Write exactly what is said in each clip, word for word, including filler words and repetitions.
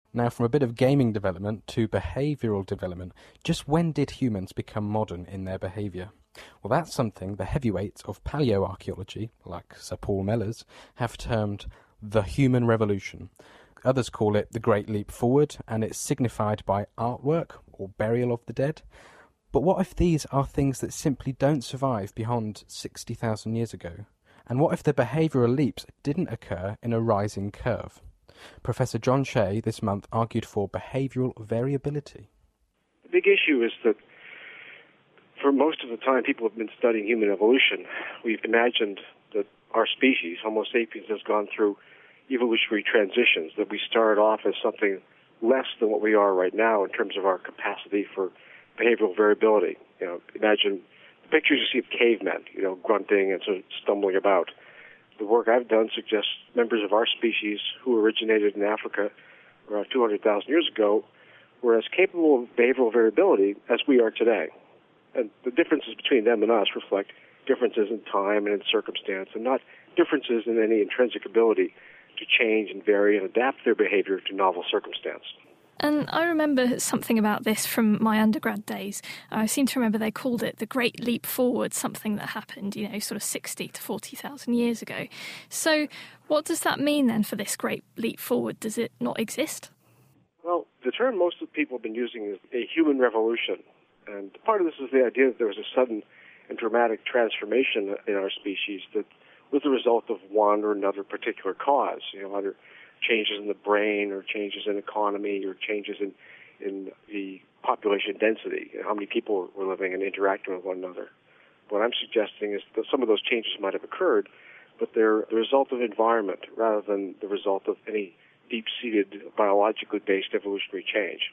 Now, from a bit of gaming development to behavioural development, just when did humans become modern in their behaviour? Well, that's something the heavyweights of paleoarchaeology, like Sir Paul Mellers, have termed the human revolution. Others call it the Great Leap Forward, and it's signified by artwork or burial of the dead. But what if these are things that simply don't survive beyond sixty thousand years ago? And what if the behavioural leaps didn't occur in a rising curve? Professor John Shea this month argued for behavioural variability. The big issue is that for most of the time people have been studying human evolution, we've imagined that our species, Homo sapiens, has gone through evolutionary transitions, that we started off as something less than what we are right now in terms of our capacity for behavioral variability. You know, imagine the pictures you see of cavemen, you know, grunting and sort of stumbling about. The work I've done suggests members of our species who originated in Africa around two hundred thousand years ago were as capable of behavioral variability as we are today. And the differences between them and us reflect differences in time and in circumstance, and not differences in any intrinsic ability to change and vary and adapt their behavior to novel circumstance. And I remember something about this from my undergrad days. I seem to remember they called it the Great Leap Forward, something that happened, you know, sort of sixty to forty thousand years ago. So what does that mean then for this Great Leap Forward? Does it not exist? Well, the term most of the people have been using is a human revolution. And part of this is the idea that there was a sudden and dramatic transformation in our species that was the result of one or another particular cause, you know, either changes in the brain or changes in economy or changes in, in the population density, how many people were living and interacting with one another. What I'm suggesting is that some of those changes might have occurred, but they're the result of environment rather than the result of any deep-seated, biologically based evolutionary change.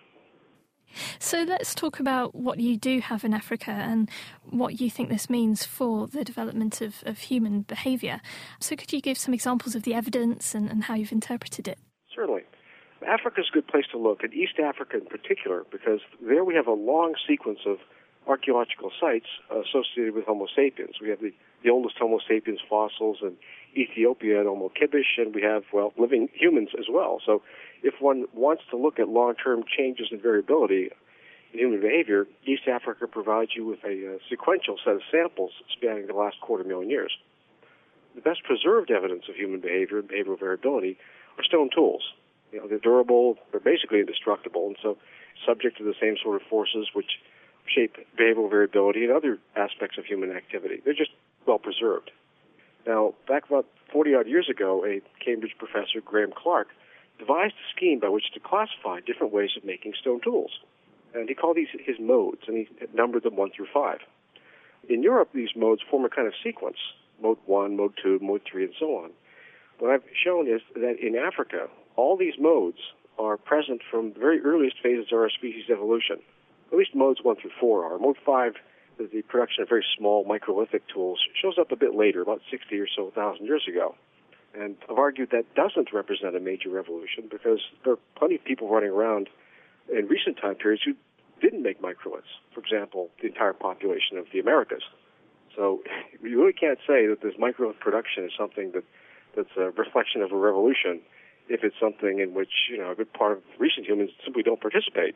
So let's talk about what you do have in Africa and what you think this means for the development of, of human behaviour. So could you give some examples of the evidence and, and how you've interpreted it? Certainly. Africa's a good place to look, and East Africa in particular, because there we have a long sequence of archaeological sites associated with Homo sapiens. We have the, the oldest Homo sapiens fossils in Ethiopia and Homo Kibish, and we have, well, living humans as well. So if one wants to look at long-term changes in variability in human behavior, East Africa provides you with a uh, sequential set of samples spanning the last quarter million years. The best preserved evidence of human behavior and behavioral variability are stone tools. You know, they're durable, they're basically indestructible, and so subject to the same sort of forces which shape behavioral variability and other aspects of human activity. They're just well preserved. Now, back about forty-odd years ago, a Cambridge professor, Graham Clark, devised a scheme by which to classify different ways of making stone tools. And he called these his modes, and he numbered them one through five. In Europe, these modes form a kind of sequence, mode one, mode two, mode three, and so on. What I've shown is that in Africa, all these modes are present from the very earliest phases of our species evolution. At least modes one through four are. Mode five, the production of very small microlithic tools, shows up a bit later, about sixty or so thousand years ago. And I've argued that doesn't represent a major revolution because there are plenty of people running around in recent time periods who didn't make microliths. For example, the entire population of the Americas. So you really can't say that this microlith production is something that that's a reflection of a revolution if it's something in which, you know, a good part of recent humans simply don't participate.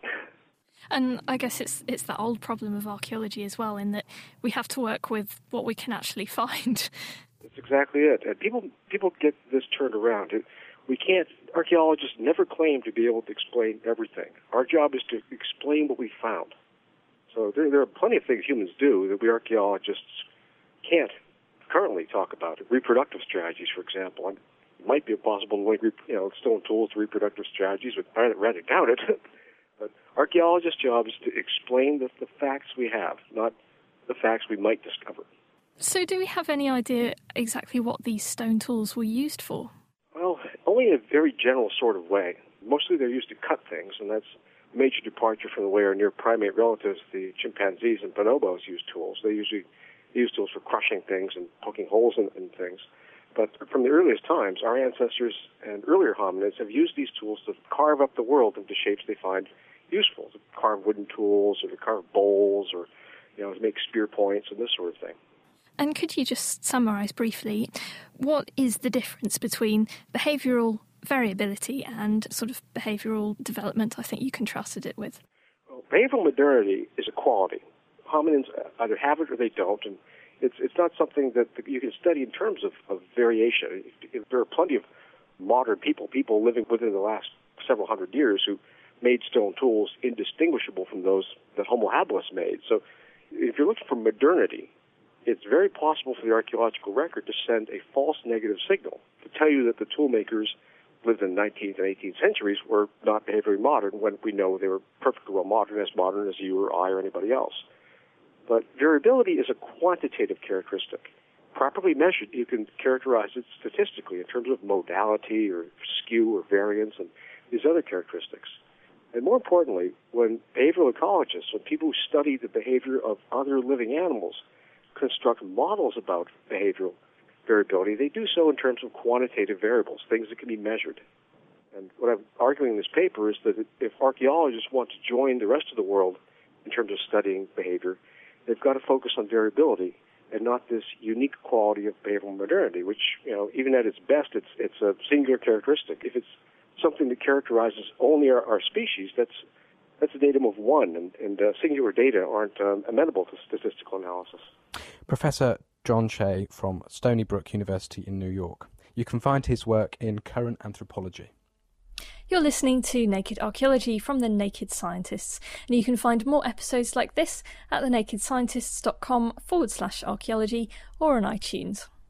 And I guess it's it's that old problem of archaeology as well, in that we have to work with what we can actually find. That's exactly it. And people people get this turned around. It, we can't, archaeologists never claim to be able to explain everything. Our job is to explain what we found. So there, there are plenty of things humans do that we archaeologists can't currently talk about. Reproductive strategies, for example. It might be possible to link, you know, stone tools to reproductive strategies, but I rather doubt it. But archaeologists' job is to explain the, the facts we have, not the facts we might discover. So do we have any idea exactly what these stone tools were used for? Well, only in a very general sort of way. Mostly they're used to cut things, and that's a major departure from the way our near primate relatives, the chimpanzees and bonobos, use tools. They usually use tools for crushing things and poking holes in, in things. But from the earliest times, our ancestors and earlier hominids have used these tools to carve up the world into shapes they find useful, to carve wooden tools or to carve bowls or, you know, to make spear points and this sort of thing. And could you just summarise briefly, what is the difference between behavioural variability and sort of behavioural development I think you contrasted it with? Well, behavioural modernity is a quality. Hominins either have it or they don't, and it's it's not something that you can study in terms of, of variation. There are plenty of modern people, people living within the last several hundred years who made stone tools indistinguishable from those that Homo habilis made. So if you're looking for modernity, it's very possible for the archaeological record to send a false negative signal to tell you that the tool makers lived in the nineteenth and eighteenth centuries were not behaviorally modern when we know they were perfectly well modern, as modern as you or I or anybody else. But variability is a quantitative characteristic. Properly measured, you can characterize it statistically in terms of modality or skew or variance and these other characteristics. And more importantly, when behavioral ecologists, when people who study the behavior of other living animals, construct models about behavioral variability, they do so in terms of quantitative variables, things that can be measured. And what I'm arguing in this paper is that if archaeologists want to join the rest of the world in terms of studying behavior, they've got to focus on variability and not this unique quality of behavioral modernity, which, you know, even at its best, it's it's a singular characteristic. If it's something that characterizes only our, our species, that's that's a datum of one, and, and uh, singular data aren't um, amenable to statistical analysis. Professor John Shea from Stony Brook University in New York. You can find his work in Current Anthropology. You're listening to Naked Archaeology from The Naked Scientists, and you can find more episodes like this at thenakedscientists.com forward slash archaeology or on iTunes.